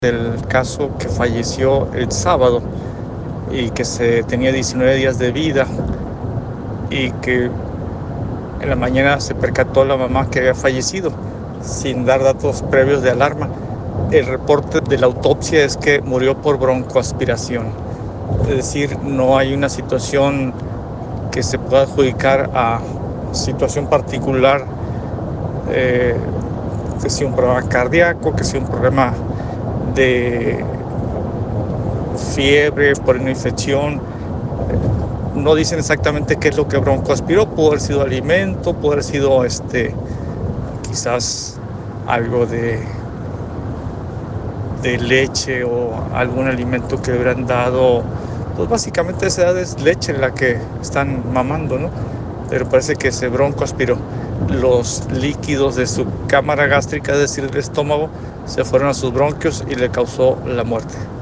del caso que falleció el sábado y que se tenía 19 días de vida y que en la mañana se percató la mamá que había fallecido sin dar datos previos de alarma. El reporte de la autopsia es que murió por broncoaspiración, es decir, no hay una situación que se pueda adjudicar a situación particular, que sea un problema cardíaco, que sea un problema de fiebre por una infección. No dicen exactamente qué es lo que broncoaspiró. Pudo haber sido alimento, pudo haber sido quizás algo de leche o algún alimento que hubieran dado. Pues básicamente esa edad es leche la que están mamando, ¿no? Pero parece que se broncoaspiró. Los líquidos de su cámara gástrica, es decir, del estómago, se fueron a sus bronquios y le causó la muerte.